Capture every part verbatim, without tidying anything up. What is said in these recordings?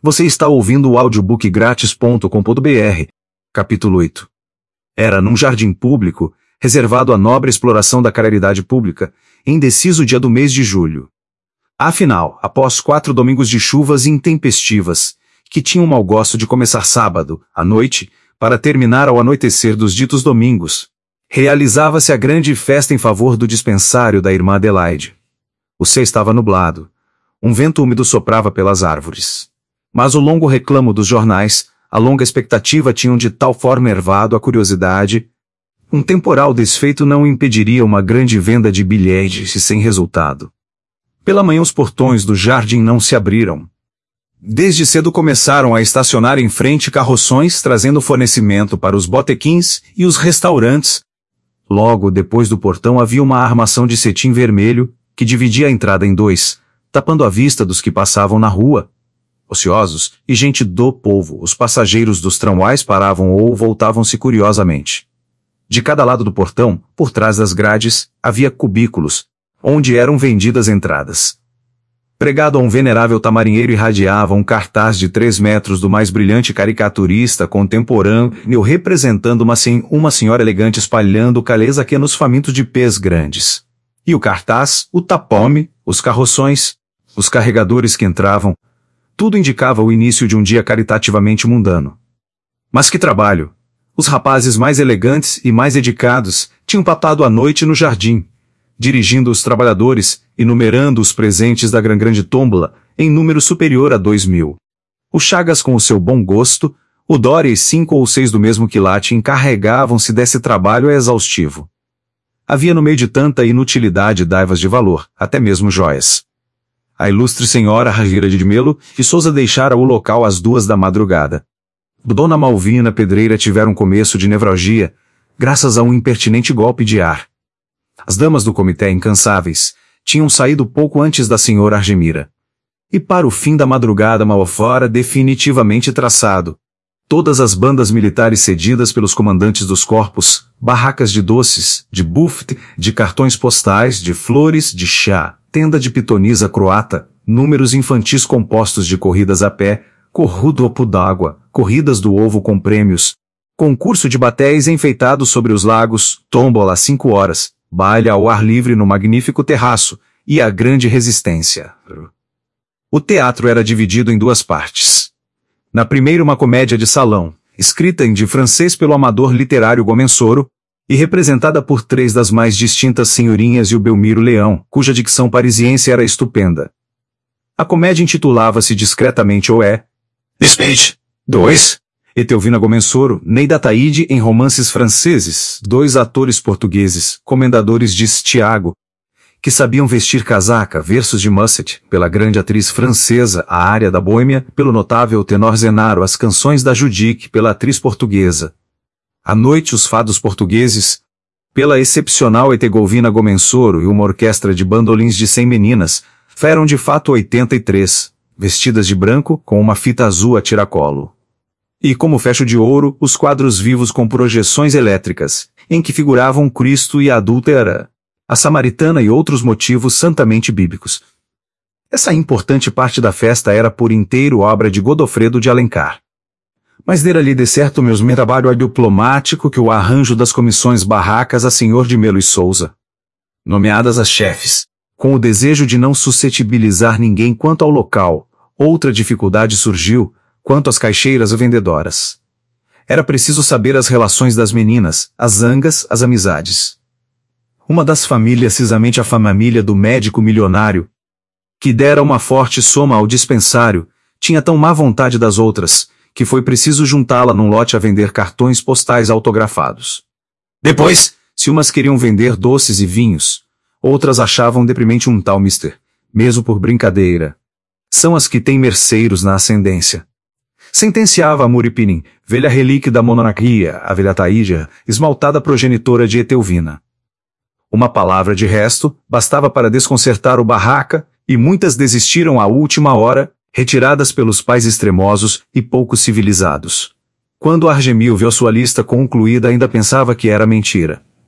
Você está ouvindo o audiobook grátis ponto com ponto br. Capítulo oito. Era num jardim público, reservado à nobre exploração da caridade pública, em indeciso dia do mês de julho. Afinal, após quatro domingos de chuvas intempestivas, que tinham o mau gosto de começar sábado, à noite, para terminar ao anoitecer dos ditos domingos, realizava-se a grande festa em favor do dispensário da irmã Adelaide. O céu estava nublado. Um vento úmido soprava pelas árvores. Mas o longo reclamo dos jornais, a longa expectativa tinham de tal forma ervado a curiosidade. Um temporal desfeito não impediria uma grande venda de bilhetes sem resultado. Pela manhã os portões do jardim não se abriram. Desde cedo começaram a estacionar em frente carroções trazendo fornecimento para os botequins e os restaurantes. Logo depois do portão havia uma armação de cetim vermelho, que dividia a entrada em dois, tapando a vista dos que passavam na rua. Ociosos e gente do povo, os passageiros dos tramwais paravam ou voltavam-se curiosamente. De cada lado do portão, por trás das grades, havia cubículos, onde eram vendidas entradas. Pregado a um venerável tamarinheiro irradiava um cartaz de três metros do mais brilhante caricaturista contemporâneo representando uma, sen uma senhora elegante espalhando calês nos famintos de pés grandes. E o cartaz, o tapome, os carroções, os carregadores que entravam, tudo indicava o início de um dia caritativamente mundano. Mas que trabalho! Os rapazes mais elegantes e mais dedicados tinham passado a noite no jardim, dirigindo os trabalhadores e numerando os presentes da gran grande tômbola, em número superior a dois mil. O Chagas com o seu bom gosto, o Dória e cinco ou seis do mesmo quilate encarregavam-se desse trabalho exaustivo. Havia no meio de tanta inutilidade daivas de valor, até mesmo joias. A ilustre senhora Ragira de Melo e Souza deixara o local às duas da madrugada. Dona Malvina Pedreira tivera um começo de nevralgia, graças a um impertinente golpe de ar. As damas do comitê incansáveis tinham saído pouco antes da senhora Argemira. E para o fim da madrugada mal fora definitivamente traçado, todas as bandas militares cedidas pelos comandantes dos corpos, barracas de doces, de buffet, de cartões postais, de flores, de chá, tenda de pitonisa croata, números infantis compostos de corridas a pé, corrudo d'água, corridas do ovo com prêmios, concurso de batéis enfeitados sobre os lagos, tómbola às cinco horas, baile ao ar livre no magnífico terraço, e a grande resistência. O teatro era dividido em duas partes. Na primeira uma comédia de salão, escrita em de francês pelo amador literário Gomensoro, e representada por três das mais distintas senhorinhas e o Belmiro Leão, cuja dicção parisiense era estupenda. A comédia intitulava-se discretamente Oé, Speech, dois, Etelvina Gomensoro, Neida Taide em romances franceses, dois atores portugueses, comendadores de Tiago, que sabiam vestir casaca, versos de Musset, pela grande atriz francesa, a área da Boêmia, pelo notável tenor Zenaro, as canções da Judique, pela atriz portuguesa. À noite os fados portugueses, pela excepcional Etelvina Gomensoro e uma orquestra de bandolins de cem meninas, eram de fato oitenta e três, vestidas de branco, com uma fita azul a tiracolo. E como fecho de ouro, os quadros vivos com projeções elétricas, em que figuravam Cristo e a adúltera, a samaritana e outros motivos santamente bíblicos. Essa importante parte da festa era por inteiro obra de Godofredo de Alencar. Mas dera-lhe de certo meus meu trabalho diplomático que o arranjo das comissões barracas a senhor de Melo e Souza, nomeadas as chefes, com o desejo de não suscetibilizar ninguém quanto ao local. Outra dificuldade surgiu, quanto às caixeiras ou vendedoras. Era preciso saber as relações das meninas, as zangas, as amizades. Uma das famílias, precisamente a família do médico milionário, que dera uma forte soma ao dispensário, tinha tão má vontade das outras, que foi preciso juntá-la num lote a vender cartões postais autografados. Depois, se umas queriam vender doces e vinhos, outras achavam deprimente um tal mister, mesmo por brincadeira. São as que têm merceiros na ascendência. Sentenciava a Muripinim, velha relíquia da monarquia, a velha Taídia, esmaltada progenitora de Etelvina. Uma palavra de resto, bastava para desconcertar o barraca, e muitas desistiram à última hora, retiradas pelos pais extremosos e pouco civilizados. Quando Argemil viu sua lista concluída ainda pensava que era mentira.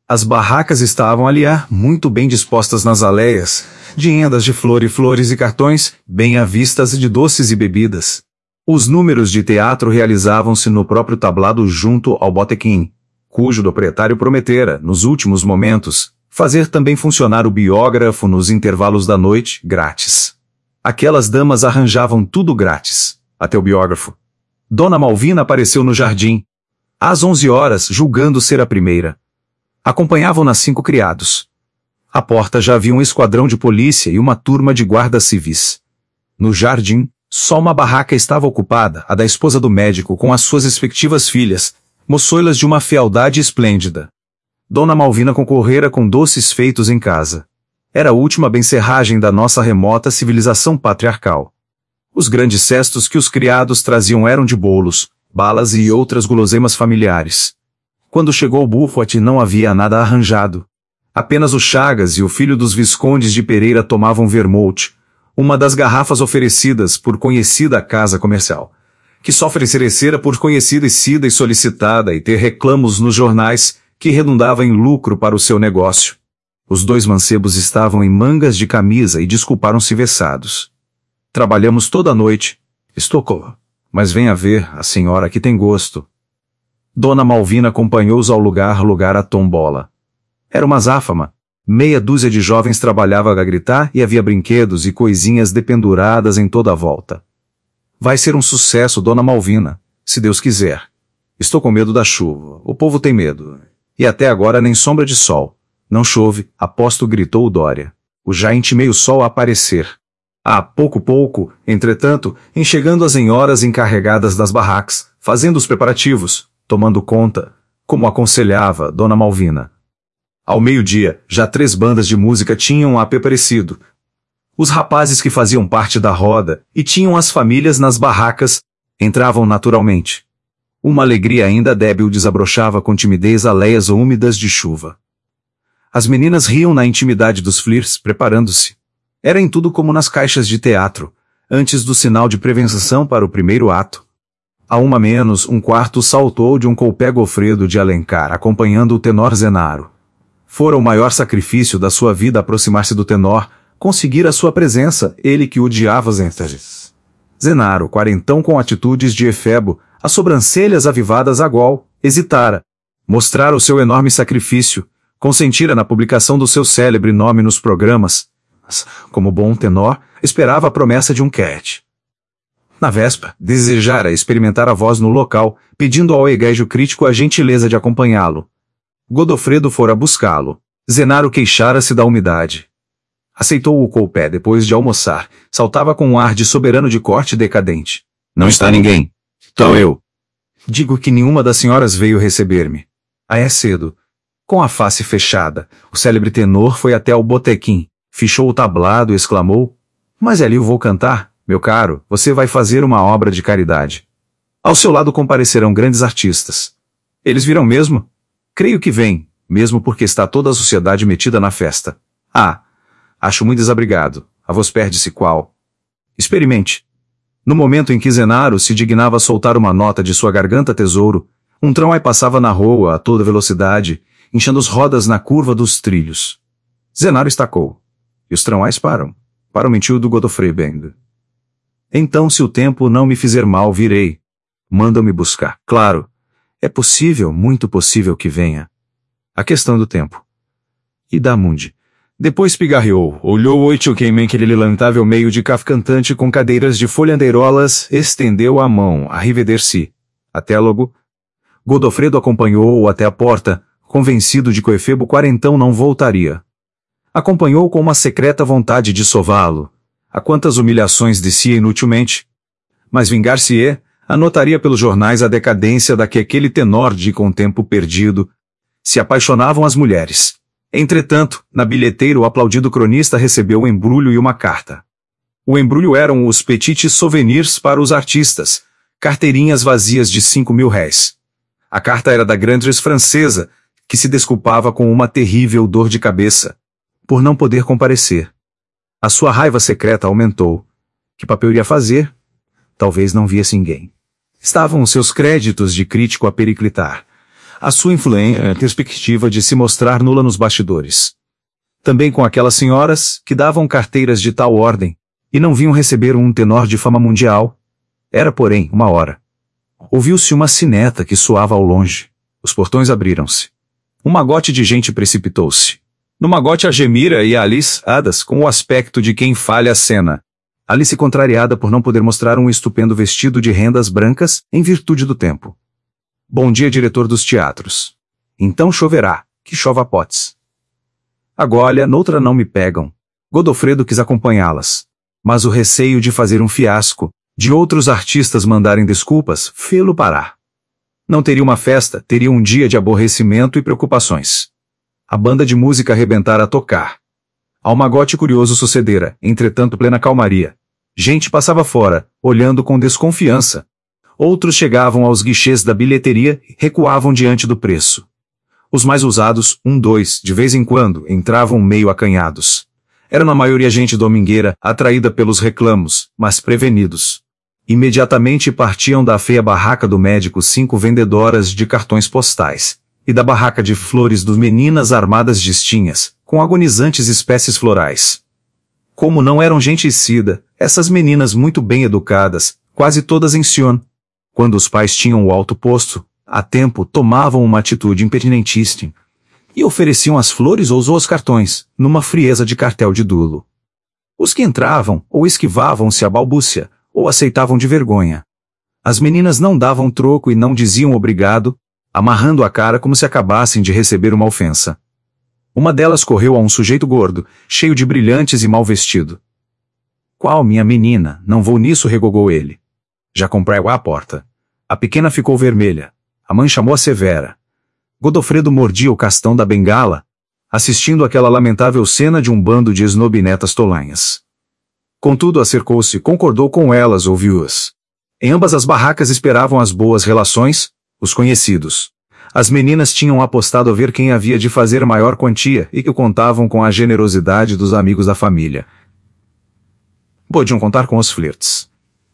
As barracas estavam ali, muito bem dispostas nas aleias, de endas de flor e flores e cartões, bem à vistas de doces e bebidas. Os números de teatro realizavam-se no próprio tablado junto ao botequim, cujo proprietário prometera, nos últimos momentos, fazer também funcionar o biógrafo nos intervalos da noite, grátis. Aquelas damas arranjavam tudo grátis, até o biógrafo. Dona Malvina apareceu no jardim, às onze horas, julgando ser a primeira. Acompanhavam-na cinco criados. À porta já havia um esquadrão de polícia e uma turma de guardas civis. No jardim, só uma barraca estava ocupada, a da esposa do médico com as suas respectivas filhas, moçoilas de uma fealdade esplêndida. Dona Malvina concorrera com doces feitos em casa. Era a última bencerragem da nossa remota civilização patriarcal. Os grandes cestos que os criados traziam eram de bolos, balas e outras guloseimas familiares. Quando chegou o Buffet não havia nada arranjado. Apenas o Chagas e o filho dos Viscondes de Pereira tomavam vermouth, uma das garrafas oferecidas por conhecida casa comercial, que só oferecera por conhecida e cida e solicitada e ter reclamos nos jornais, que redundava em lucro para o seu negócio. Os dois mancebos estavam em mangas de camisa e desculparam-se vexados. Trabalhamos toda a noite. Estocou. Mas venha ver, a senhora que tem gosto. Dona Malvina acompanhou-os ao lugar lugar a tombola. Era uma azáfama. Meia dúzia de jovens trabalhava a gritar e havia brinquedos e coisinhas dependuradas em toda a volta. Vai ser um sucesso, Dona Malvina, se Deus quiser. Estou com medo da chuva. O povo tem medo. E até agora nem sombra de sol. Não chove, aposto, gritou o Dória. O já intimei o sol a aparecer. A pouco pouco, entretanto, enxergando as senhoras encarregadas das barracas, fazendo os preparativos, tomando conta, como aconselhava Dona Malvina. Ao meio-dia, já três bandas de música tinham aparecido. Os rapazes que faziam parte da roda e tinham as famílias nas barracas, entravam naturalmente. Uma alegria ainda débil desabrochava com timidez aleias úmidas de chuva. As meninas riam na intimidade dos flirs, preparando-se. Era em tudo como nas caixas de teatro, antes do sinal de prevenção para o primeiro ato. A uma menos, um quarto saltou de um coupé Gofredo de Alencar, acompanhando o tenor Zenaro. Fora o maior sacrifício da sua vida aproximar-se do tenor, conseguir a sua presença, ele que odiava os ênfases. Zenaro, quarentão com atitudes de efebo, as sobrancelhas avivadas a gol, hesitara. Mostrara o seu enorme sacrifício, consentira na publicação do seu célebre nome nos programas. Mas, como bom tenor, esperava a promessa de um cat. Na véspera, desejara experimentar a voz no local, pedindo ao egégio crítico a gentileza de acompanhá-lo. Godofredo fora buscá-lo. Zenaro queixara-se da umidade. Aceitou o coupé depois de almoçar, saltava com um ar de soberano de corte decadente. Não está ninguém. Então eu. Digo que nenhuma das senhoras veio receber-me. Ah, é cedo. Com a face fechada, o célebre tenor foi até ao botequim, fichou o tablado e exclamou: Mas ali eu vou cantar. Meu caro, você vai fazer uma obra de caridade. Ao seu lado comparecerão grandes artistas. Eles virão mesmo? Creio que vêm, mesmo porque está toda a sociedade metida na festa. Ah, acho muito desabrigado. A voz perde-se qual. Experimente. No momento em que Zenaro se dignava soltar uma nota de sua garganta tesouro, um tramway passava na rua a toda velocidade, enchendo as rodas na curva dos trilhos. Zenaro estacou. E os tramways param. Para o mentiu do Godofrey Bend. Então, se o tempo não me fizer mal, virei. Mandam-me buscar. Claro. É possível, muito possível que venha. A questão do tempo. E da Mundi. Depois pigarreou, olhou o Oitioquemen aquele lamentável meio de café cantante com cadeiras de folhandeirolas, estendeu a mão, a riveder-se. Até logo. Godofredo acompanhou-o até a porta, convencido de que o efebo quarentão não voltaria. Acompanhou com uma secreta vontade de sová-lo. A quantas humilhações descia inutilmente. Mas vingar-se-é, anotaria pelos jornais a decadência da que aquele tenor de com tempo perdido se apaixonavam as mulheres. Entretanto, na bilheteira o aplaudido cronista recebeu um embrulho e uma carta. O embrulho eram os petits souvenirs para os artistas, carteirinhas vazias de cinco mil réis. A carta era da Grandres francesa, que se desculpava com uma terrível dor de cabeça, por não poder comparecer. A sua raiva secreta aumentou. Que papel iria fazer? Talvez não viesse ninguém. Estavam os seus créditos de crítico a periclitar. a sua influência, a perspectiva de se mostrar nula nos bastidores. Também com aquelas senhoras que davam carteiras de tal ordem, e não vinham receber um tenor de fama mundial. Era, porém, uma hora. Ouviu-se uma sineta que soava ao longe. Os portões abriram-se. Um magote de gente precipitou-se. No magote a Gemira e a Alice, hadas, com o aspecto de quem falha a cena. Alice contrariada por não poder mostrar um estupendo vestido de rendas brancas, em virtude do tempo. Bom dia, diretor dos teatros. Então choverá, que chova a potes. Agora, noutra não me pegam. Godofredo quis acompanhá-las. Mas o receio de fazer um fiasco, de outros artistas mandarem desculpas, fê-lo parar. Não teria uma festa, teria um dia de aborrecimento e preocupações. A banda de música arrebentara a tocar. Ao magote curioso sucedera, entretanto plena calmaria. Gente passava fora, olhando com desconfiança. Outros chegavam aos guichês da bilheteria e recuavam diante do preço. Os mais ousados, um, dois, de vez em quando, entravam meio acanhados. Era na maioria gente domingueira, atraída pelos reclamos, mas prevenidos. Imediatamente partiam da feia barraca do médico cinco vendedoras de cartões postais, e da barraca de flores dos meninas armadas de estinhas, com agonizantes espécies florais. Como não eram gente cida, essas meninas muito bem educadas, quase todas em Sion. Quando os pais tinham o alto posto, a tempo tomavam uma atitude impertinentíssima, e ofereciam as flores ou os cartões, numa frieza de cartel de dulo. Os que entravam, ou esquivavam-se à balbúcia, ou aceitavam de vergonha. As meninas não davam troco e não diziam obrigado, amarrando a cara como se acabassem de receber uma ofensa. Uma delas correu a um sujeito gordo, cheio de brilhantes e mal vestido. Qual minha menina, não vou nisso, regogou ele. Já comprei à porta. A pequena ficou vermelha. A mãe chamou a severa. Godofredo mordia o castão da bengala, assistindo àquela lamentável cena de um bando de esnobinetas tolanhas. Contudo acercou-se e concordou com elas, ouviu-as. Em ambas as barracas esperavam as boas relações, os conhecidos. As meninas tinham apostado a ver quem havia de fazer maior quantia e que contavam com a generosidade dos amigos da família. Podiam contar com os flirts.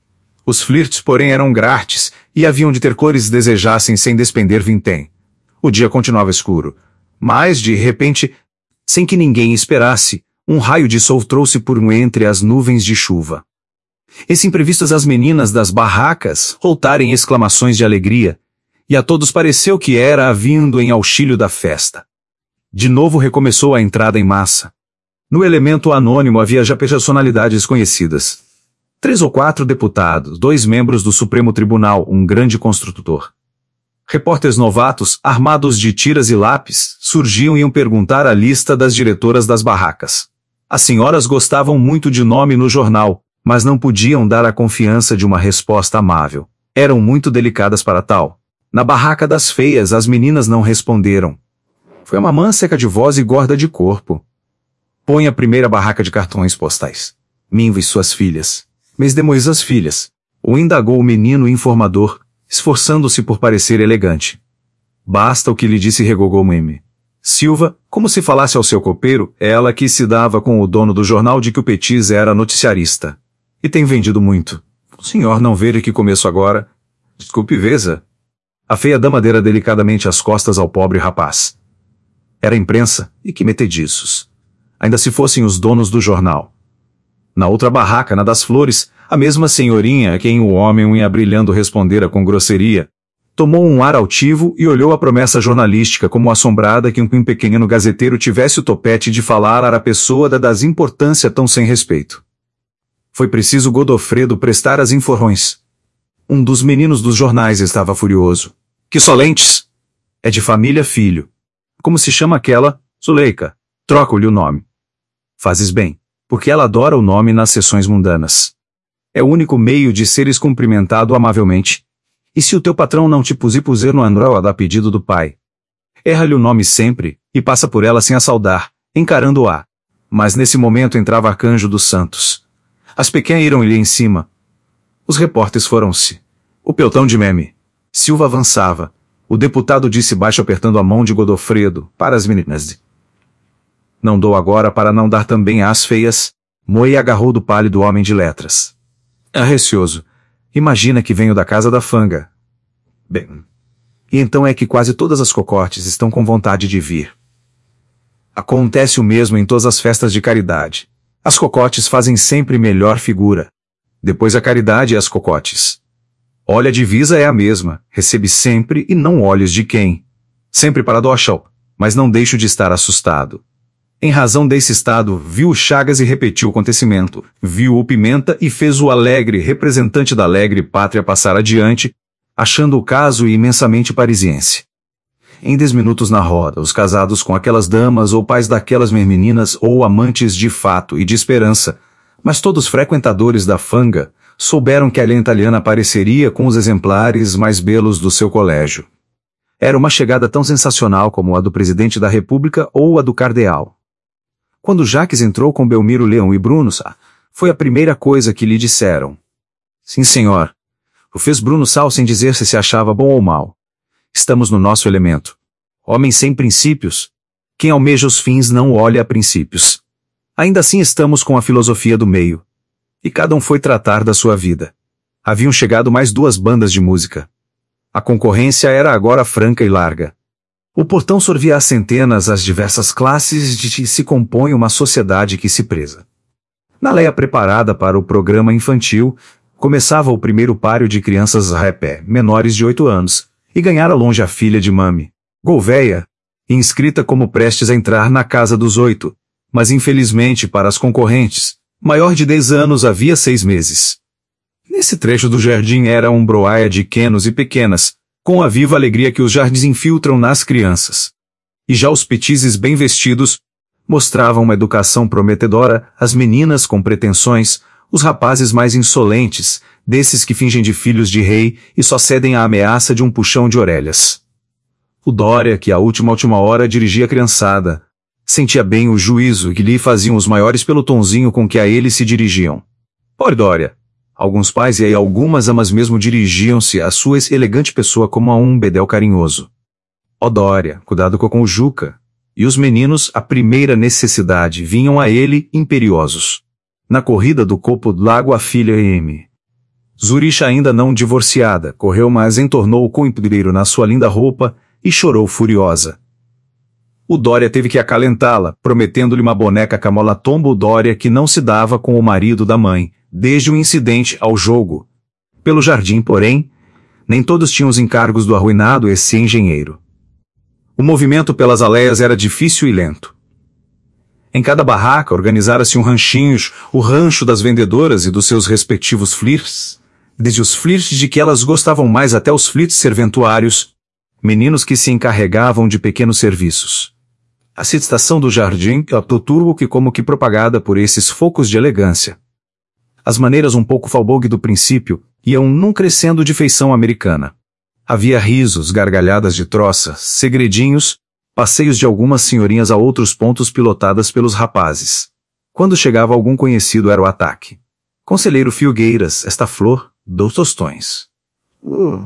Os flirts, porém, eram grátis e haviam de ter cores desejassem sem despender vintém. O dia continuava escuro, mas, de repente, sem que ninguém esperasse, um raio de sol trouxe por entre as nuvens de chuva. Esse imprevisto as meninas das barracas soltarem exclamações de alegria, e a todos pareceu que era vindo em auxílio da festa. De novo recomeçou a entrada em massa. No elemento anônimo havia já personalidades conhecidas. Três ou quatro deputados, dois membros do Supremo Tribunal, um grande construtor. Repórteres novatos, armados de tiras e lápis, surgiam e iam perguntar a lista das diretoras das barracas. As senhoras gostavam muito de nome no jornal, mas não podiam dar a confiança de uma resposta amável. Eram muito delicadas para tal. Na barraca das feias as meninas não responderam. Foi uma mãe seca de voz e gorda de corpo. Põe a primeira barraca de cartões postais. Minva e suas filhas. Mesdemois as filhas. O indagou o menino informador, esforçando-se por parecer elegante. Basta o que lhe disse, regogou Meme. Silva, como se falasse ao seu copeiro, ela que se dava com o dono do jornal de que o Petis era noticiarista. E tem vendido muito. O senhor não vê que começo agora? Desculpe, veja. A feia dama dera delicadamente as costas ao pobre rapaz. Era imprensa, e que metediços. Ainda se fossem os donos do jornal. Na outra barraca, na das flores, a mesma senhorinha a quem o homem ia brilhando respondera com grosseria, tomou um ar altivo e olhou a promessa jornalística como assombrada que um pequeno gazeteiro tivesse o topete de falar à pessoa da das importância tão sem respeito. Foi preciso Godofredo prestar as inforrões. Um dos meninos dos jornais estava furioso. Que solentes! É de família filho. Como se chama aquela? Zuleika. Troca-lhe o nome. Fazes bem, porque ela adora o nome nas sessões mundanas. É o único meio de seres cumprimentado amavelmente. E se o teu patrão não te puser puser no andró a dar pedido do pai? Erra-lhe o nome sempre, e passa por ela sem a saudar, encarando-a. Mas nesse momento entrava Arcanjo dos Santos. As pequenas iram-lhe em cima. Os repórteres foram-se. O pelotão de Meme. Silva avançava. O deputado disse baixo apertando a mão de Godofredo, para as meninas. Não dou agora para não dar também às feias. Moe agarrou do pálido homem de letras. É receoso. Imagina que venho da casa da Fanga. Bem, E então é que quase todas as cocotes estão com vontade de vir. Acontece o mesmo em todas as festas de caridade. As cocotes fazem sempre melhor figura. Depois a caridade e as cocotes. Olha, a divisa é a mesma, recebe sempre e não olhes de quem. Sempre paradoxal, mas não deixo de estar assustado. Em razão desse estado, viu o Chagas e repetiu o acontecimento, viu o Pimenta e fez o alegre representante da alegre pátria passar adiante, achando o caso imensamente parisiense. Em dez minutos na roda, os casados com aquelas damas ou pais daquelas meninas ou amantes de fato e de esperança, mas todos frequentadores da fanga, souberam que a lenda italiana apareceria com os exemplares mais belos do seu colégio. Era uma chegada tão sensacional como a do presidente da República ou a do cardeal. Quando Jacques entrou com Belmiro Leão e Bruno Sá, foi a primeira coisa que lhe disseram. Sim, senhor. O fez Bruno Sá sem dizer se se achava bom ou mal. Estamos no nosso elemento. Homem sem princípios. Quem almeja os fins não olha a princípios. Ainda assim estamos com a filosofia do meio. E cada um foi tratar da sua vida. Haviam chegado mais duas bandas de música. A concorrência era agora franca e larga. O portão sorvia às centenas as diversas classes de que se compõe uma sociedade que se preza. Na leia preparada para o programa infantil, começava o primeiro páreo de crianças rapé, menores de oito anos, e ganhara longe a filha de Mami, Gouveia, inscrita como prestes a entrar na casa dos oito, mas infelizmente para as concorrentes, maior de dez anos havia seis meses. Nesse trecho do jardim era um broaia de quenos e pequenas, com a viva alegria que os jardins infiltram nas crianças. E já os petizes bem vestidos mostravam uma educação prometedora, as meninas com pretensões, os rapazes mais insolentes, desses que fingem de filhos de rei e só cedem à ameaça de um puxão de orelhas. O Dória, que à última última hora dirigia a criançada, sentia bem o juízo que lhe faziam os maiores pelo tonzinho com que a ele se dirigiam. Pobre Dória! Alguns pais e aí algumas amas mesmo dirigiam-se à sua elegante pessoa como a um bedel carinhoso. Ó Dória, cuidado com o Juca. E os meninos, a primeira necessidade, vinham a ele imperiosos. Na corrida do copo do lago a filha M. Zuricha ainda não divorciada, correu mas entornou o companheiro na sua linda roupa e chorou furiosa. O Dória teve que acalentá-la, prometendo-lhe uma boneca camola tombo Dória que não se dava com o marido da mãe, desde o incidente ao jogo. Pelo jardim, porém, nem todos tinham os encargos do arruinado esse engenheiro. O movimento pelas aleias era difícil e lento. Em cada barraca organizara-se um ranchinho, o rancho das vendedoras e dos seus respectivos flirts, desde os flirts de que elas gostavam mais até os flirts serventuários, meninos que se encarregavam de pequenos serviços. A citação do jardim é turbo que como que propagada por esses focos de elegância. As maneiras um pouco falbogue do princípio iam num crescendo de feição americana. Havia risos, gargalhadas de troça, segredinhos, passeios de algumas senhorinhas a outros pontos pilotadas pelos rapazes. Quando chegava algum conhecido era o ataque. Conselheiro Filgueiras, esta flor, dos tostões. Uh.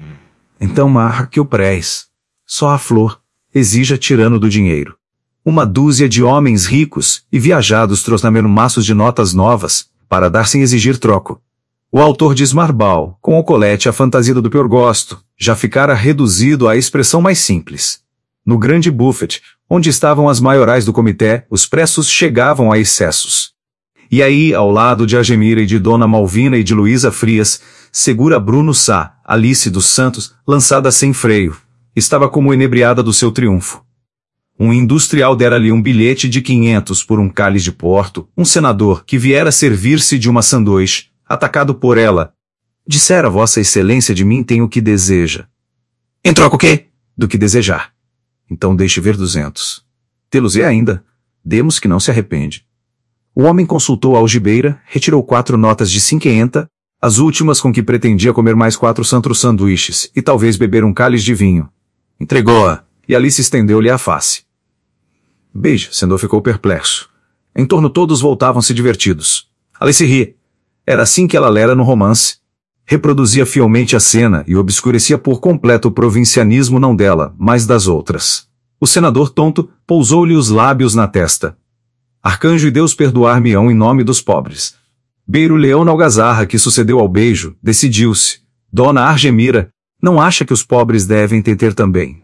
Então marra que o prés. Só a flor, exija tirano do dinheiro. Uma dúzia de homens ricos e viajados trouxeram maços de notas novas, para dar sem exigir troco. O autor de Smarbal, com o colete a fantasia do pior gosto, já ficara reduzido à expressão mais simples. No grande buffet, onde estavam as maiorais do comitê, os preços chegavam a excessos. E aí, ao lado de Agemira e de Dona Malvina e de Luísa Frias, segura Bruno Sá, Alice dos Santos, lançada sem freio, estava como inebriada do seu triunfo. Um industrial dera-lhe um bilhete de quinhentos por um cálice de porto, um senador que viera servir-se de uma sanduíche, atacado por ela. Dissera Vossa Excelência de mim tem o que deseja. Em troca o quê? Do que desejar. Então deixe ver duzentos. Tê-los e ainda, demos que não se arrepende. O homem consultou a algibeira, retirou quatro notas de cinquenta, as últimas com que pretendia comer mais quatro santos sanduíches e talvez beber um cálice de vinho. Entregou-a, e Alice estendeu-lhe a face. Beija, Sendor ficou perplexo. Em torno todos voltavam-se divertidos. Alice ri. Era assim que ela lera no romance. Reproduzia fielmente a cena e obscurecia por completo o provincianismo não dela, mas das outras. O senador tonto pousou-lhe os lábios na testa. Arcanjo e Deus perdoar-me-ão em nome dos pobres. Beiro Leão na algazarra que sucedeu ao beijo, decidiu-se. Dona Argemira, Não acha que os pobres devem ter também?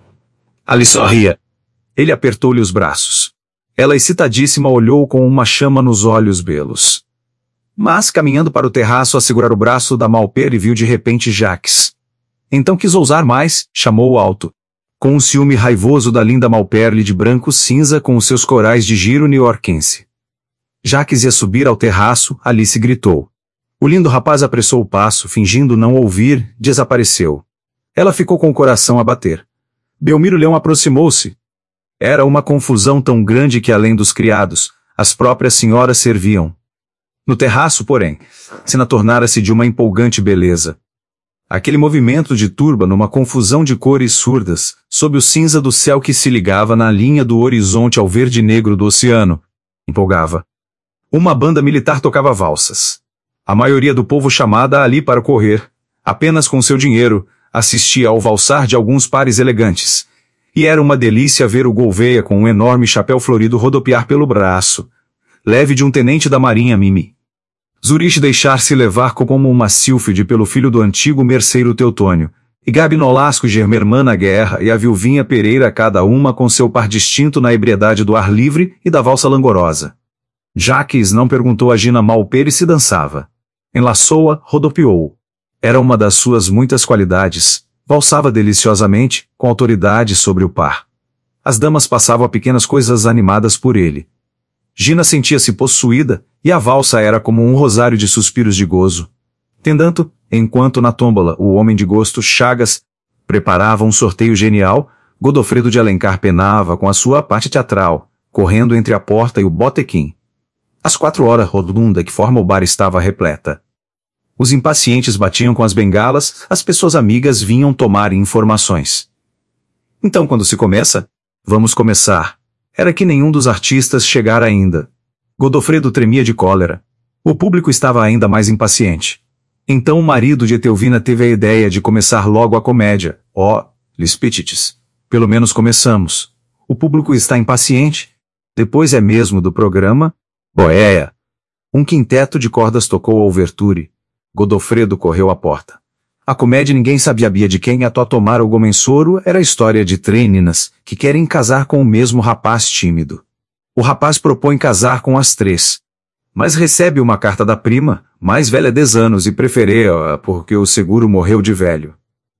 Ali sorria. Ele apertou-lhe os braços. Ela, excitadíssima, olhou com uma chama nos olhos belos. Mas, caminhando para o terraço a segurar o braço da Malper, e viu de repente Jacques. Então quis ousar mais, chamou alto. Com um ciúme raivoso da linda Malperle de branco cinza com os seus corais de giro new-yorkense. Jacques ia subir ao terraço, Alice gritou. O lindo rapaz apressou o passo, fingindo não ouvir, desapareceu. Ela ficou com o coração a bater. Belmiro Leão aproximou-se. Era uma confusão tão grande que, além dos criados, as próprias senhoras serviam. No terraço, porém, cena tornara-se de uma empolgante beleza. Aquele movimento de turba numa confusão de cores surdas, sob o cinza do céu que se ligava na linha do horizonte ao verde negro do oceano, empolgava. Uma banda militar tocava valsas. A maioria do povo, chamada ali para correr, apenas com seu dinheiro, assistia ao valsar de alguns pares elegantes. E era uma delícia ver o Gouveia com um enorme chapéu florido rodopiar pelo braço, leve de um tenente da marinha Mimi. Zurich deixar-se levar como uma sílfide pelo filho do antigo merceiro Teutônio, e Gabi Nolasco e Germermã na guerra, e a Vilvinha Pereira, cada uma com seu par distinto na ebriedade do ar livre e da valsa langorosa. Jacques não perguntou a Gina Malper se dançava. Enlaçou-a, rodopiou. Era uma das suas muitas qualidades, valsava deliciosamente, com autoridade sobre o par. As damas passavam a pequenas coisas animadas por ele. Gina sentia-se possuída, e a valsa era como um rosário de suspiros de gozo. Tendanto, enquanto na tômbola o homem de gosto, Chagas, preparava um sorteio genial, Godofredo de Alencar penava com a sua parte teatral, correndo entre a porta e o botequim. Às quatro horas redonda que forma o bar estava repleta. Os impacientes batiam com as bengalas, as pessoas amigas vinham tomar informações. Então, quando se começa? Vamos começar. Era que nenhum dos artistas chegara ainda. Godofredo tremia de cólera. O público estava ainda mais impaciente. Então o marido de Etelvina teve a ideia de começar logo a comédia. Ó, oh, Lispitites. Pelo menos começamos. O público está impaciente. Depois é mesmo do programa. Boéia. Um quinteto de cordas tocou a ouverture. Godofredo correu à porta. A comédia ninguém sabia de quem a tó tomar o Gomensoro era a história de três meninas que querem casar com o mesmo rapaz tímido. O rapaz propõe casar com as três. Mas recebe uma carta da prima, mais velha dez anos, e prefere-a porque o seguro morreu de velho.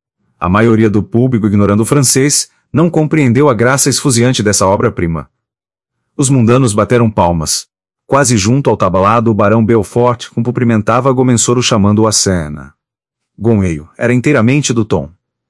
A maioria do público, ignorando o francês, não compreendeu a graça esfuziante dessa obra-prima. Os mundanos bateram palmas. Quase junto ao tabalado, o barão Belfort cumprimentava Gomensoro chamando-o à cena. Gomeio era inteiramente do tom.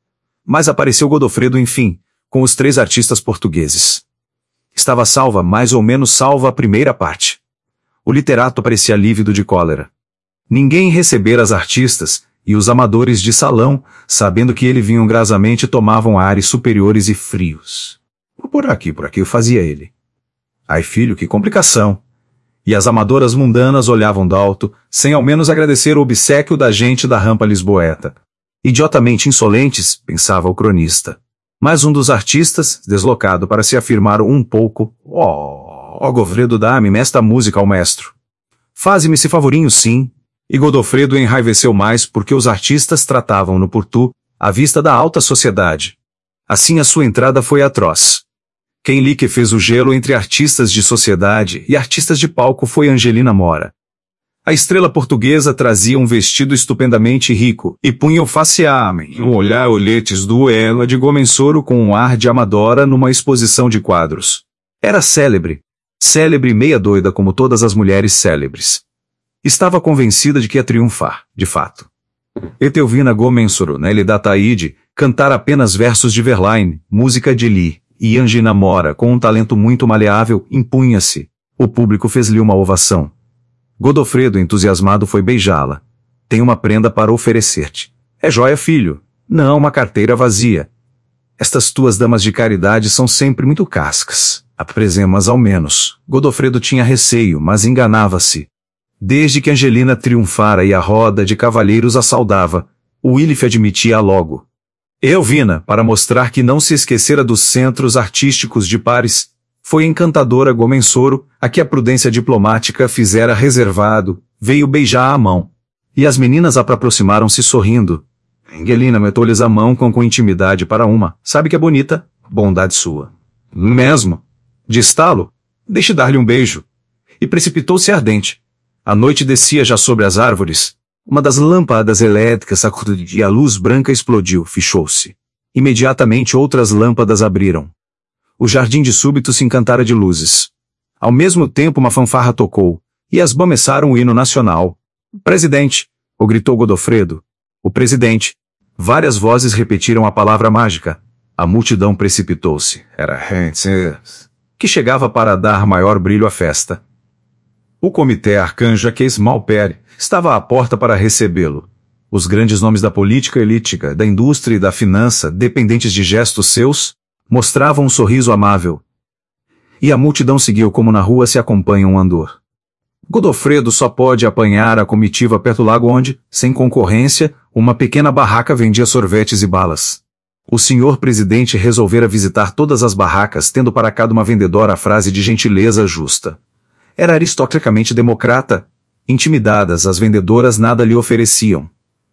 Mas apareceu Godofredo enfim, com os três artistas portugueses. Estava salva, mais ou menos salva a primeira parte. O literato parecia lívido de cólera. Ninguém recebera as artistas, e os amadores de salão, sabendo que ele vinham grasamente, tomavam ares superiores e frios. Por aqui, por aqui, fazia ele. Ai filho, que complicação! E as amadoras mundanas olhavam d'alto, sem ao menos agradecer o obséquio da gente da rampa lisboeta. Idiotamente insolentes, pensava o cronista. Mas um dos artistas, deslocado para se afirmar um pouco, ó, oh, oh, Godofredo, dá-me esta música ao mestre. Faze-me esse favorinho, sim. E Godofredo enraiveceu mais porque os artistas tratavam-no por tu, à vista da alta sociedade. Assim a sua entrada foi atroz. Quem lhe que fez o gelo entre artistas de sociedade e artistas de palco foi Angelina Mora. A estrela portuguesa trazia um vestido estupendamente rico e punha o faceame, o olhar olhetes do ela de Gomensoro com um ar de amadora numa exposição de quadros. Era célebre, célebre e meia doida como todas as mulheres célebres. Estava convencida de que ia triunfar, de fato. Etelvina Gomensoro, na Ilha da Taíde, cantara apenas versos de Verlaine, música de Lee. E Angelina Mora, com um talento muito maleável, impunha-se. O público fez-lhe uma ovação. Godofredo, entusiasmado, foi beijá-la. Tenho uma prenda para oferecer-te. É jóia, filho. Não, uma carteira vazia. Estas tuas damas de caridade são sempre muito cascas. Apresemas ao menos. Godofredo tinha receio, mas enganava-se. Desde que Angelina triunfara e a roda de cavalheiros a saudava, o Willif admitia-a logo. Etelvina, para mostrar que não se esquecera dos centros artísticos de Paris, foi encantadora Gomensoro, a que a prudência diplomática fizera reservado, veio beijar a mão. E as meninas aproximaram-se sorrindo. Angelina meteu-lhes a mão com, com intimidade para uma, sabe que é bonita, bondade sua. Mesmo. De estalo, deixe dar-lhe um beijo. E precipitou-se ardente. A noite descia já sobre as árvores. Uma das lâmpadas elétricas sacudiu e a luz branca explodiu, fechou-se. Imediatamente outras lâmpadas abriram. O jardim de súbito se encantara de luzes. Ao mesmo tempo uma fanfarra tocou, e as começaram o hino nacional. Presidente! O gritou Godofredo. O presidente! Várias vozes repetiram a palavra mágica. A multidão precipitou-se. Era Hentz, que chegava para dar maior brilho à festa. O comitê Arcanjo Jacques Malper estava à porta para recebê-lo. Os grandes nomes da política elítica, da indústria e da finança, dependentes de gestos seus, mostravam um sorriso amável. E a multidão seguiu como na rua se acompanha um andor. Godofredo só pode apanhar a comitiva perto do lago onde, sem concorrência, uma pequena barraca vendia sorvetes e balas. O senhor presidente resolvera visitar todas as barracas, tendo para cada uma vendedora a frase de gentileza justa. Era aristocraticamente democrata. Intimidadas, as vendedoras nada lhe ofereciam.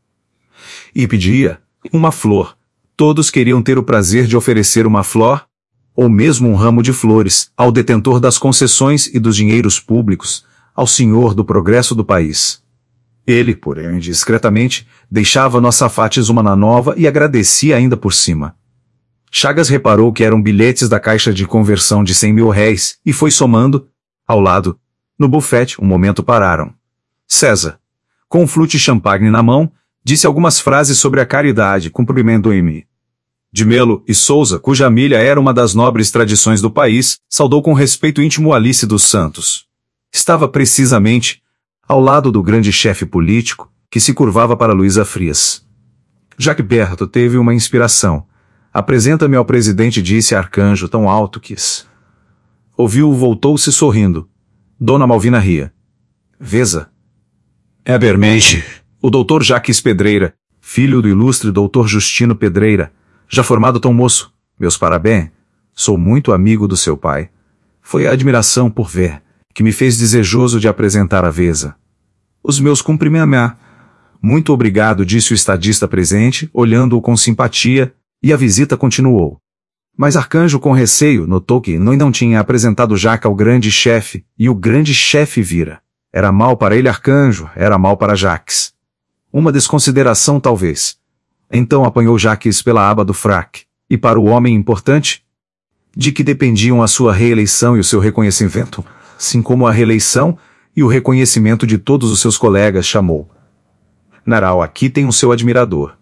E pedia uma flor. Todos queriam ter o prazer de oferecer uma flor, ou mesmo um ramo de flores, ao detentor das concessões e dos dinheiros públicos, ao senhor do progresso do país. Ele, porém, discretamente, deixava nossa fates uma na nova e agradecia ainda por cima. Chagas reparou que eram bilhetes da caixa de conversão de cem mil réis, e foi somando, ao lado, no bufete, um momento pararam. César, com um flute champanhe na mão, disse algumas frases sobre a caridade, cumprimentou-me. De Melo e Souza, cuja milha era uma das nobres tradições do país, saudou com respeito íntimo Alice dos Santos. Estava precisamente ao lado do grande chefe político, que se curvava para Luísa Frias. Jacques Berto teve uma inspiração. Apresenta-me ao presidente, disse Arcanjo tão alto que... Ouviu-o, voltou-se sorrindo. Dona Malvina ria. Veza. Ebermente. O doutor Jacques Pedreira, filho do ilustre doutor Justino Pedreira, já formado tão moço. Meus parabéns. Sou muito amigo do seu pai. Foi a admiração por ver, que me fez desejoso de apresentar a Veza. Os meus cumprimentos. Muito obrigado, disse o estadista presente, olhando-o com simpatia, e a visita continuou. Mas Arcanjo, com receio, notou que não, não tinha apresentado Jacques ao grande chefe, e o grande chefe vira. Era mal para ele Arcanjo, era mal para Jacques. Uma desconsideração, talvez. Então apanhou Jacques pela aba do fraque, e para o homem importante, de que dependiam a sua reeleição e o seu reconhecimento, assim como a reeleição e o reconhecimento de todos os seus colegas, chamou. Naral, aqui tem o seu admirador.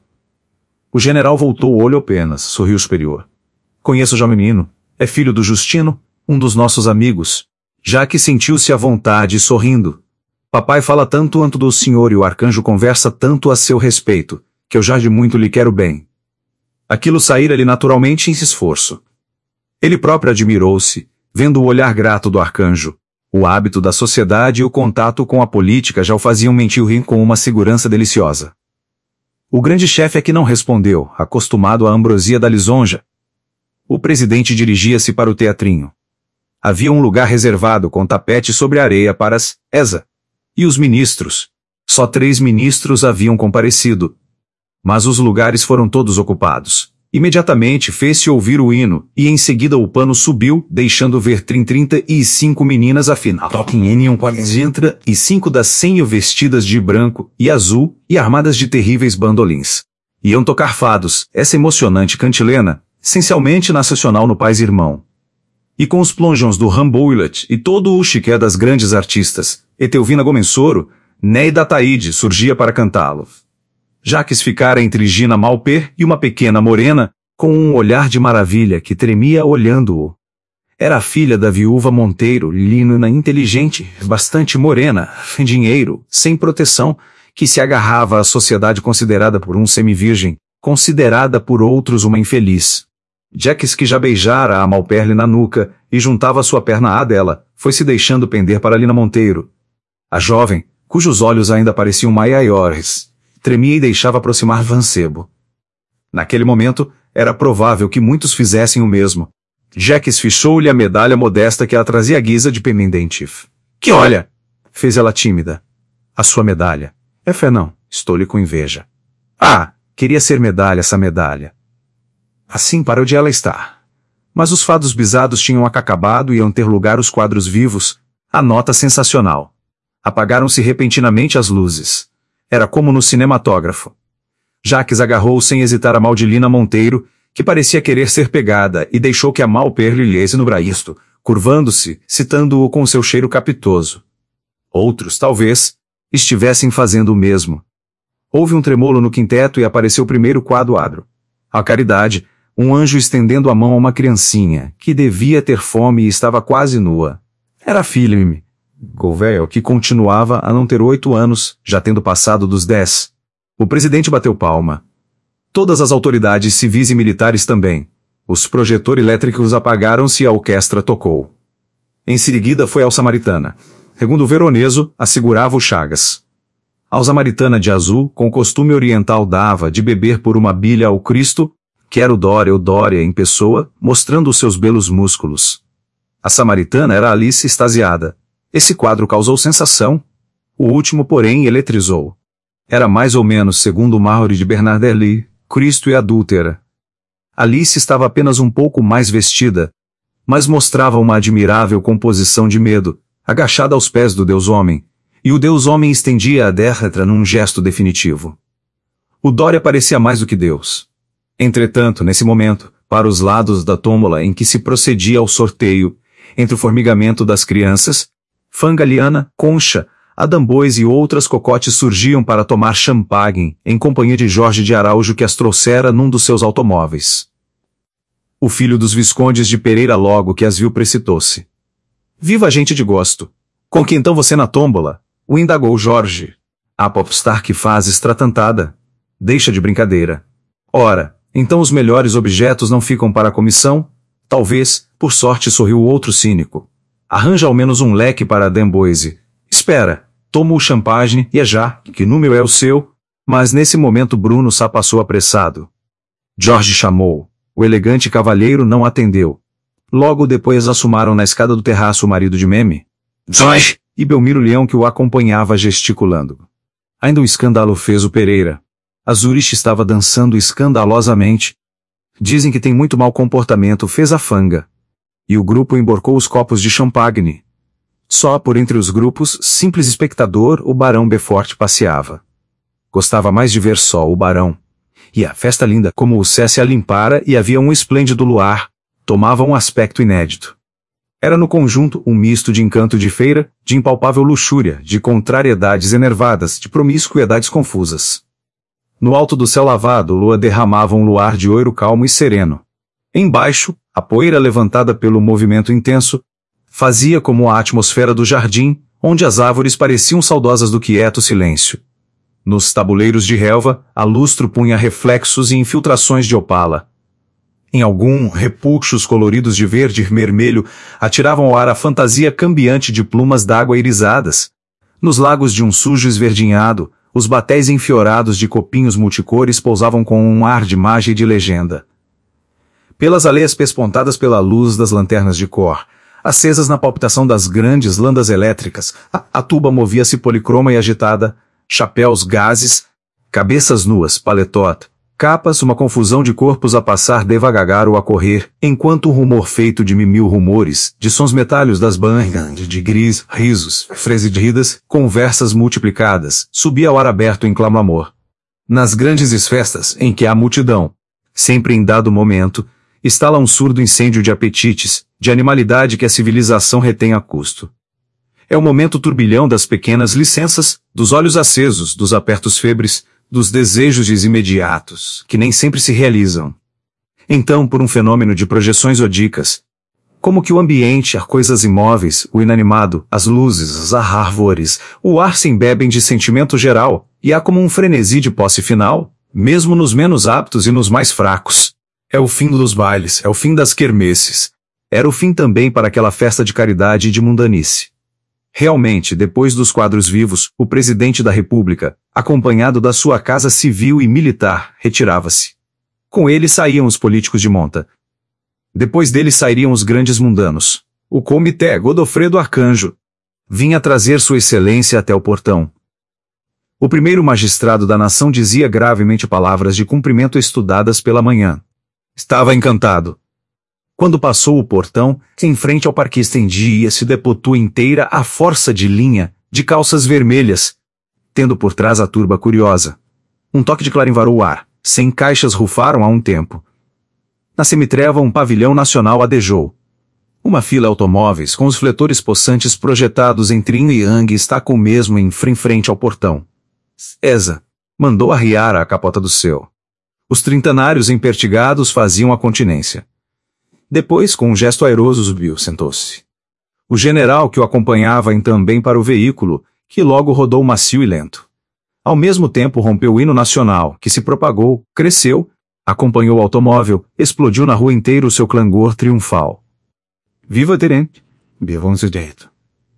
O general voltou o olho apenas, sorriu superior. Conheço já o menino, é filho do Justino, um dos nossos amigos. Jacques sentiu-se à vontade, sorrindo. Papai fala tanto anto do senhor e o Arcanjo conversa tanto a seu respeito, que eu já de muito lhe quero bem. Aquilo saíra-lhe naturalmente em esforço. Ele próprio admirou-se, vendo o olhar grato do Arcanjo. O hábito da sociedade e o contato com a política já o faziam mentir com uma segurança deliciosa. O grande chefe é que não respondeu, acostumado à ambrosia da lisonja. O presidente dirigia-se para o teatrinho. Havia um lugar reservado com tapete sobre a areia para as Eza. E os ministros? Só três ministros haviam comparecido. Mas os lugares foram todos ocupados. Imediatamente fez-se ouvir o hino, e em seguida o pano subiu, deixando ver trinta e cinco meninas afinal. Toquem um quarenta e cinco das cem vestidas de branco e azul, e armadas de terríveis bandolins. Iam tocar fados, essa emocionante cantilena, essencialmente nacional no Pais Irmão. E com os plonjons do Rambouillet e todo o chiqué das grandes artistas, Etelvina Gomensoro, Neida Taide surgia para cantá-lo. Jacques ficara entre Gina Malper e uma pequena morena, com um olhar de maravilha que tremia olhando-o. Era a filha da viúva Monteiro, lina inteligente, bastante morena, sem dinheiro, sem proteção, que se agarrava à sociedade considerada por um semivirgem, considerada por outros uma infeliz. Jacques, que já beijara a Malperle na nuca e juntava sua perna à dela, foi se deixando pender para Lina Monteiro. A jovem, cujos olhos ainda pareciam maiores, tremia e deixava aproximar Vancebo. Naquele momento, era provável que muitos fizessem o mesmo. Jacques fichou-lhe a medalha modesta que ela trazia à guisa de pendente. Que olha! Fez ela tímida. A sua medalha. É fé não, estou-lhe com inveja. Ah, Queria ser medalha essa medalha. Assim para onde ela está. Mas os fados bizados tinham acabado e iam ter lugar os quadros vivos, a nota sensacional. Apagaram-se repentinamente as luzes. Era como no cinematógrafo. Jacques agarrou sem hesitar a Maldilina Monteiro, que parecia querer ser pegada, e deixou que a mal perlilhese no braisto, curvando-se, citando-o com seu cheiro capitoso. Outros, talvez, estivessem fazendo o mesmo. Houve um tremolo no quinteto e apareceu o primeiro quadro. A Caridade, um anjo estendendo a mão a uma criancinha, que devia ter fome e estava quase nua. Era Philip Gouvel, que continuava a não ter oito anos, já tendo passado dos dez. O presidente bateu palma. Todas as autoridades civis e militares também. Os projetores elétricos apagaram-se e a orquestra tocou. Em seguida foi ao Samaritana. Segundo o Veroneso, assegurava o Chagas. Ao Samaritana de azul, com o costume oriental dava de beber por uma bilha ao Cristo, que era o Dória ou Dória em pessoa, mostrando os seus belos músculos. A Samaritana era Alice extasiada. Esse quadro causou sensação. O último, porém, eletrizou. Era mais ou menos, segundo Maury de Bernardelli, Cristo e adúltera. Alice estava apenas um pouco mais vestida, mas mostrava uma admirável composição de medo, agachada aos pés do Deus-Homem, e o Deus-Homem estendia a dérreta num gesto definitivo. O Dória parecia mais do que Deus. Entretanto, nesse momento, para os lados da tômbola em que se procedia ao sorteio, entre o formigamento das crianças, Fangaliana, Concha, Adambois e outras cocotes surgiam para tomar champanhe, em companhia de Jorge de Araújo que as trouxera num dos seus automóveis. O filho dos Viscondes de Pereira logo que as viu precipitou-se. Viva a gente de gosto! Com que então você na tômbola? O indagou Jorge. A popstar que faz extratantada. Deixa de brincadeira. Ora, então os melhores objetos não ficam para a comissão? Talvez, por sorte sorriu o outro cínico. Arranja ao menos um leque para a Demboise. Espera, tomo o champanhe e é já, que número é o seu? Mas nesse momento Bruno só passou apressado. Jorge chamou. O elegante cavalheiro não atendeu. Logo depois assumaram na escada do terraço o marido de Meme, Jorge, e Belmiro Leão que o acompanhava gesticulando. Ainda um escândalo fez o Pereira. A Zurich estava dançando escandalosamente. Dizem que tem muito mau comportamento, fez a Fanga. E o grupo emborcou os copos de champanhe. Só por entre os grupos, simples espectador, o Barão Beaufort passeava. Gostava mais de ver só o Barão. E a festa linda como o céu se alimpara e havia um esplêndido luar, tomava um aspecto inédito. Era no conjunto um misto de encanto de feira, de impalpável luxúria, de contrariedades enervadas, de promiscuidades confusas. No alto do céu lavado, lua derramava um luar de ouro calmo e sereno. Embaixo, a poeira levantada pelo movimento intenso, fazia como a atmosfera do jardim, onde as árvores pareciam saudosas do quieto silêncio. Nos tabuleiros de relva, a lustro punha reflexos e infiltrações de opala. Em algum, repuxos coloridos de verde e vermelho atiravam ao ar a fantasia cambiante de plumas d'água irisadas. Nos lagos de um sujo esverdinhado, os batéis enfiorados de copinhos multicores pousavam com um ar de magia e de legenda. Pelas aleias pespontadas pela luz das lanternas de cor, acesas na palpitação das grandes landas elétricas, a, a tuba movia-se policroma e agitada, chapéus gases, cabeças nuas, paletot, capas, uma confusão de corpos a passar devagar ou a correr, enquanto um rumor feito de mil rumores, de sons metálicos das bandas, de gris, risos, fresidridas, conversas multiplicadas, subia ao ar aberto em clamor. Nas grandes festas, em que há multidão, sempre em dado momento, estala um surdo incêndio de apetites, de animalidade que a civilização retém a custo. É o momento turbilhão das pequenas licenças, dos olhos acesos, dos apertos febres, dos desejos imediatos, que nem sempre se realizam. Então, por um fenômeno de projeções odicas, como que o ambiente, as coisas imóveis, o inanimado, as luzes, as árvores, o ar se embebem de sentimento geral, e há como um frenesi de posse final, mesmo nos menos aptos e nos mais fracos. É o fim dos bailes, é o fim das quermesses. Era o fim também para aquela festa de caridade e de mundanice. Realmente, depois dos quadros vivos, o presidente da República, acompanhado da sua casa civil e militar, retirava-se. Com ele saíam os políticos de monta. Depois dele sairiam os grandes mundanos. O comitê Godofredo Arcanjo vinha trazer sua excelência até o portão. O primeiro magistrado da nação dizia gravemente palavras de cumprimento estudadas pela manhã. Estava encantado. Quando passou o portão, em frente ao parque estendia-se depotou inteira a força de linha, de calças vermelhas, tendo por trás a turba curiosa. Um toque de clarim varou o ar, cem caixas rufaram a um tempo. Na semitreva um pavilhão nacional adejou. Uma fila de automóveis com os fletores possantes projetados em Trin e Yang estacou mesmo em frente ao portão. César mandou arriar a capota do seu. Os trintanários empertigados faziam a continência. Depois, com um gesto airoso, subiu, sentou-se. O general que o acompanhava em também para o veículo, que logo rodou macio e lento. Ao mesmo tempo rompeu o hino nacional, que se propagou, cresceu, acompanhou o automóvel, explodiu na rua inteira o seu clangor triunfal. Viva o tenente! Viva o sujeito!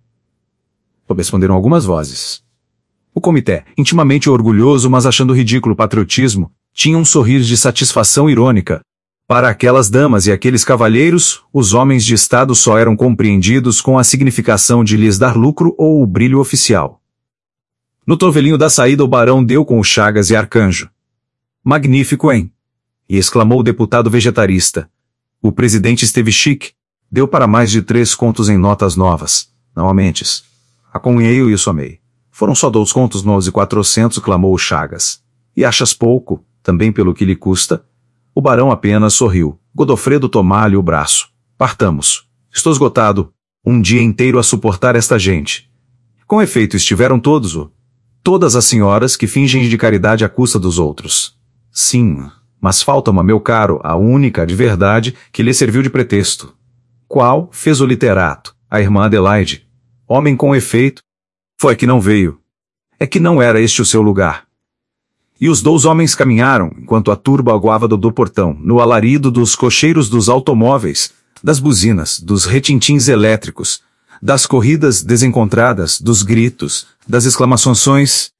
Responderam algumas vozes. O comitê, intimamente orgulhoso mas achando ridículo o patriotismo, tinha um sorriso de satisfação irônica. Para aquelas damas e aqueles cavalheiros, os homens de Estado só eram compreendidos com a significação de lhes dar lucro ou o brilho oficial. No torvelinho da saída o barão deu com o Chagas e Arcanjo. Magnífico, hein? E exclamou o deputado vegetarista. O presidente esteve chique. Deu para mais de três contos em notas novas. Não aumentes. Acunhei-o e o somei. Foram só dois contos novos e quatrocentos, clamou o Chagas. E achas pouco, também pelo que lhe custa? O barão apenas sorriu. Godofredo tomar-lhe o braço. Partamos. Estou esgotado. Um dia inteiro a suportar esta gente. Com efeito estiveram todos o... Todas as senhoras que fingem de caridade à custa dos outros. Sim, mas falta-me, meu caro, a única de verdade que lhe serviu de pretexto. Qual fez o literato, a irmã Adelaide. Homem com efeito. Foi que não veio. É que não era este o seu lugar. E os dois homens caminharam, enquanto a turba aguava do, do portão, no alarido dos cocheiros dos automóveis, das buzinas, dos retintins elétricos, das corridas desencontradas, dos gritos, das exclamações,